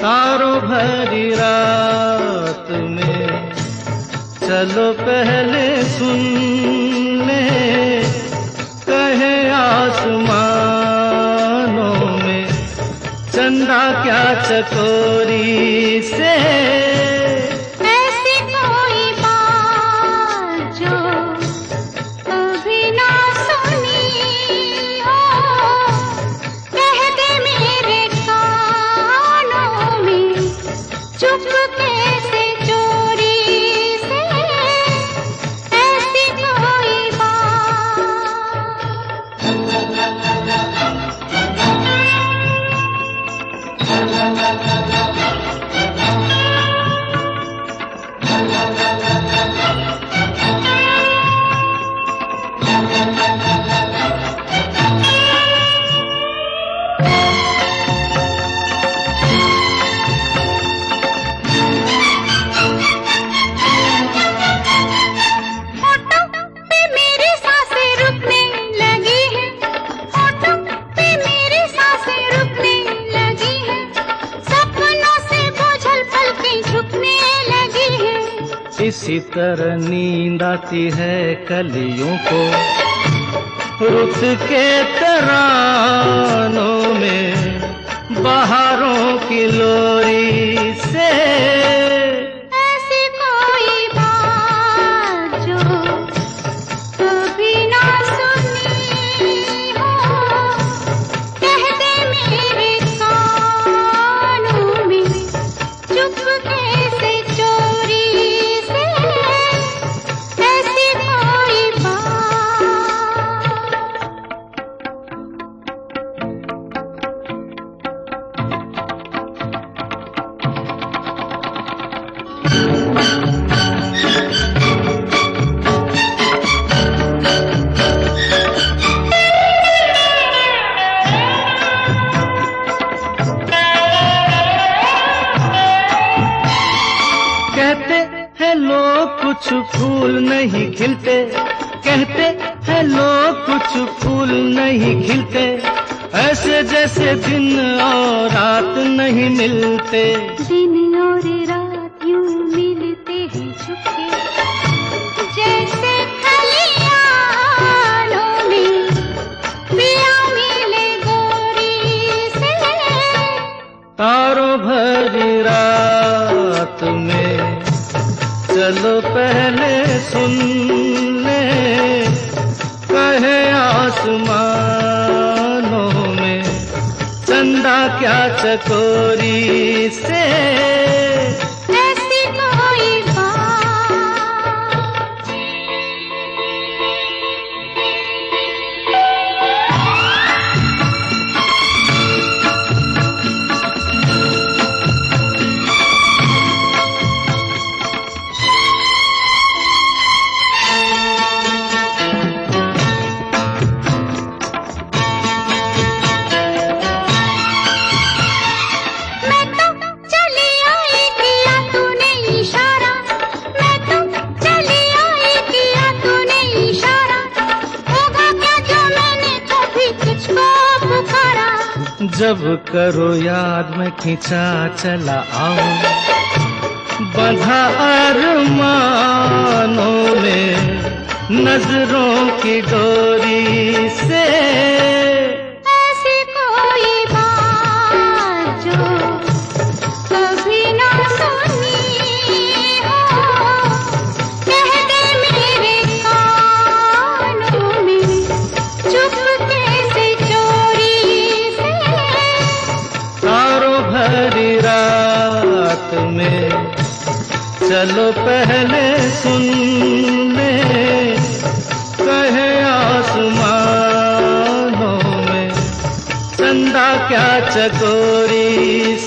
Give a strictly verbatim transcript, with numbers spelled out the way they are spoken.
तारों भरी रात में चलो पहले सुन ले, कहे आसमानों में चंदा क्या चकोरी से। ऐसी कोई बात जो कभी ना सुनी हो, कह दे मेरे कानों में चुपके से चोरी से। ऐसी कोई इसी तरह नींद आती है कलियों को रुत के तरानों में, बहारों की लोरी से। ऐसी कोई बात जो कभी ना सुनी हो, कह दे मेरे कानों में चुपके से चोरी। कहते हैं लोग कुछ फूल नहीं खिलते, कहते हैं लोग कुछ फूल नहीं खिलते, ऐसे जैसे दिन और रात नहीं मिलते। दिन और रात यूं मिलते हैं छुपके, जैसे खलियानों में पिया मिले गोरी से। तारों भरी रात में चलो पहले सुन ले, कहे आसमानों में चंदा क्या चकोरी से। ऐसी कोई जब करो याद में खींचा चला आओ, बंधा अरमानों में नजरों की डोरी से। ऐसी कोई बात जो कभी ना सुनी हो, कह दे मेरे कानों में चुपके से चोरी से। तारों भरी रात में चलो पहले सुन ले, कहे आसमानों में चंदा क्या चकोरी